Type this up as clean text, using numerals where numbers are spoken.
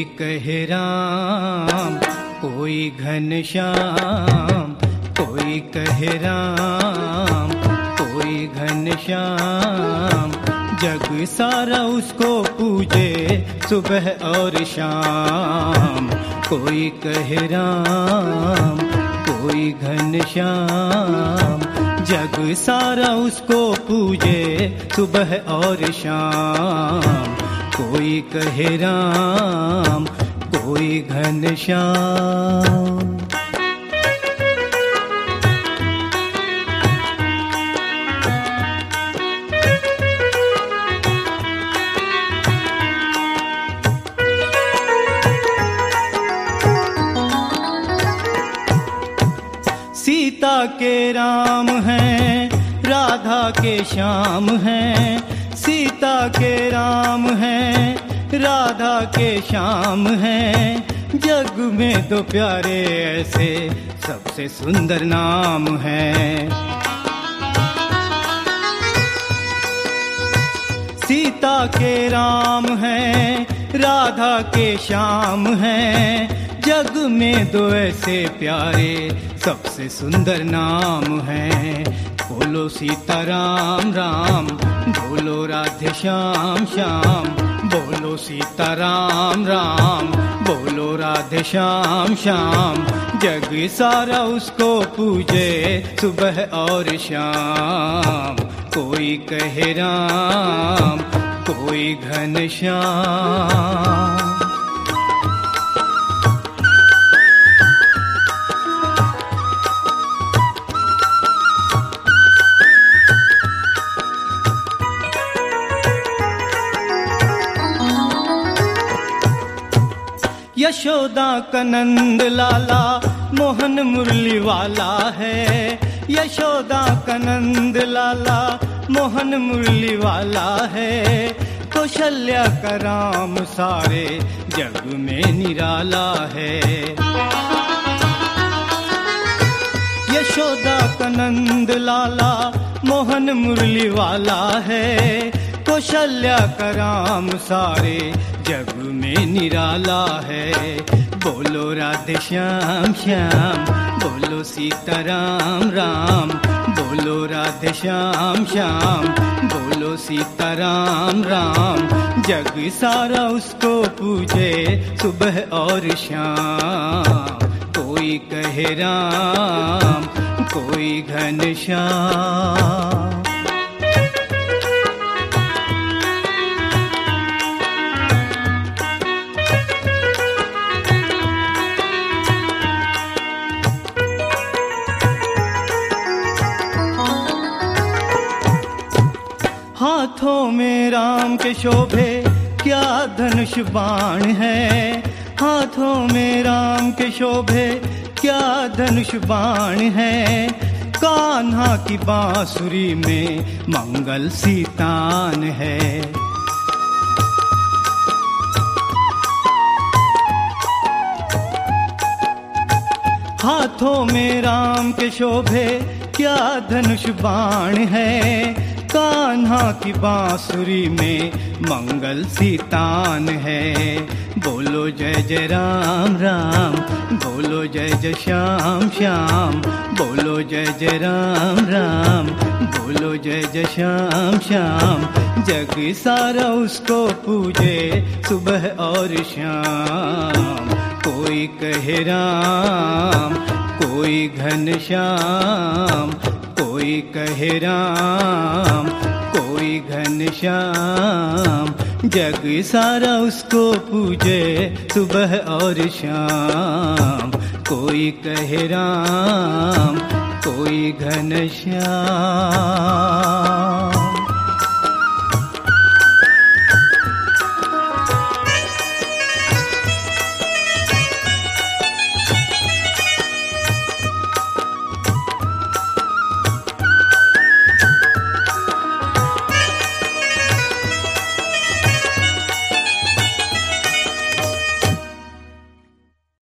कोई कहे राम, कोई घनश्याम, कोई कहे राम, कोई घनश्याम। जग सारा उसको पूजे सुबह और शाम। कोई कहे राम, कोई घनश्याम। जग सारा उसको पूजे सुबह और शाम। कोई कहे राम, कोई घनश्याम। सीता के राम हैं, राधा के श्याम हैं। सीता के राम हैं, राधा के श्याम हैं। जग में दो प्यारे ऐसे सबसे सुंदर नाम हैं। सीता के राम हैं, राधा के श्याम हैं। जग में दो ऐसे प्यारे सबसे सुंदर नाम हैं। बोलो सीताराम राम, बोलो राधे श्याम श्याम। बोलो सीताराम राम, बोलो राधे श्याम श्याम। जग सारा उसको पूजे सुबह और शाम। कोई कहे राम, कोई घनश्याम। यशोदा का नंद लाला मोहन मुरली वाला है। यशोदा का नंद लाला मोहन मुरली वाला है। कौशल्या का राम सारे जग में निराला है। यशोदा का नंद लाला मोहन मुरली वाला है। कौशल्या का राम सारे जग में निराला है। बोलो राधे श्याम श्याम, बोलो सीताराम राम। बोलो राधे श्याम श्याम, बोलो सीताराम राम। जग सारा उसको पूजे सुबह और शाम। कोई कहे राम, कोई घनश्याम। हाथों में राम के शोभे क्या धनुष बाण है। हाथों में राम के शोभे क्या धनुष बाण है। कान्हा की बांसुरी में मंगल सीतान है। हाथों में राम के शोभे क्या धनुष बाण है। कान्हा की बांसुरी में मंगल सीतान है। बोलो जय जय राम राम, बोलो जय जय श्याम श्याम। बोलो जय जय राम राम, बोलो जय जय श्याम श्याम। जग सारा उसको पूजे सुबह और शाम। कोई कहे राम, कोई घनश्याम। कोई कहे राम, कोई घनश्याम। जग सारा उसको पूजे सुबह और शाम। कोई कहे राम, कोई घनश्याम।